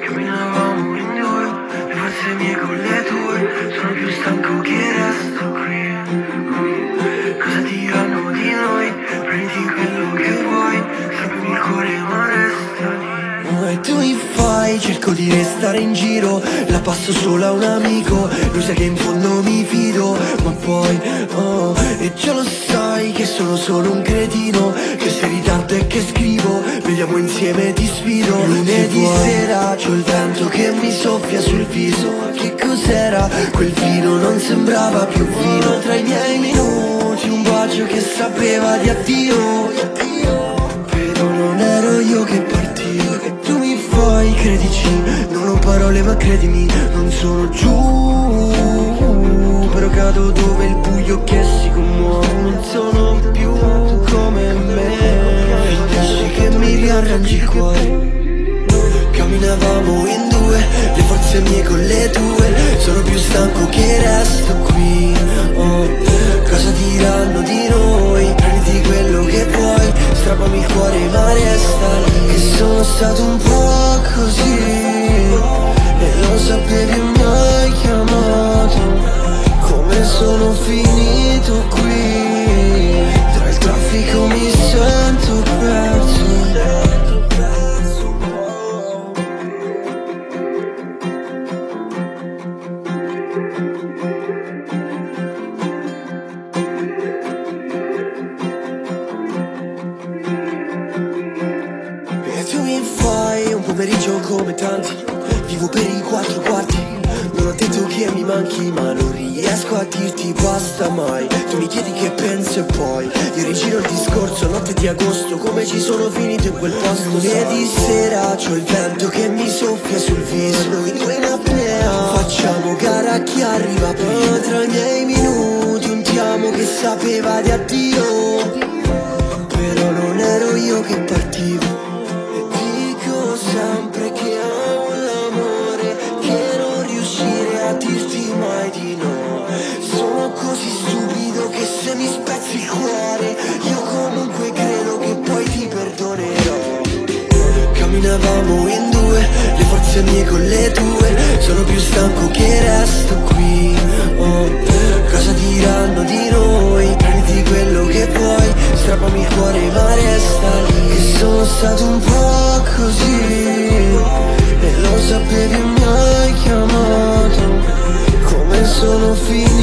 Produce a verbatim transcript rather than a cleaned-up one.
Camminavamo in due, le forze mie con le tue. Sono più stanco che resto qui. Cosa diranno di noi? Prenditi quello che vuoi, strappami il cuore ma resta lì. E tu mi fai, cerco di restare in giro, la passo solo a un amico, lui sa che in fondo mi fido, ma poi, oh, e già lo sai che sono solo un cretino, che sei tanto e che scrivo, beviamo insieme ti sfido. Lunedì sera c'ho il vento che mi soffia sul viso, che cos'era? Quel vino non sembrava più vino, tra i miei minuti un bacio che sapeva di addio, però non ero io che partivo. E tu mi fai, credici, non ho parole ma credimi, non sono giù, però cado dove il buio che si commuove, non sono più come me. Finisci che mi riarrangi il cuore. Camminavamo in due, le forze mie con le tue, sono più stanco che resto qui. Oh, cosa diranno di noi? Prenditi quello che vuoi, strappami il cuore ma resta lì. E sono stato un po' così, e lo sapevi e mi hai chiamato. Come sono finito qui, tra il traffico mi sento perso. Pomeriggio come tanti, vivo per i quattro quarti. Non ho detto che mi manchi, ma non riesco a dirti basta mai. Tu mi chiedi che penso e poi io rigiro il discorso. Notte di agosto, come ci sono finito in quel posto. Lunedì sera c'ho il vento che mi soffia sul viso, noi due in apnea, facciamo gara a chi arriva prima. Tra i miei minuti un ti amo che sapeva di addio, però non ero io che partivo. Sempre che amo l'amore, che non riuscire a dirti mai di no. Sono così stupido che se mi spezzi il cuore, io comunque credo che poi ti perdonerò. Camminavamo in due, le forze mie con le tue, sono più stanco che resto qui. Oh, cosa diranno di noi? Prenditi quello che vuoi, strappami il cuore ma resta lì. E sono stato un po' così, e lo sapevi e mi hai chiamato. Come sono finito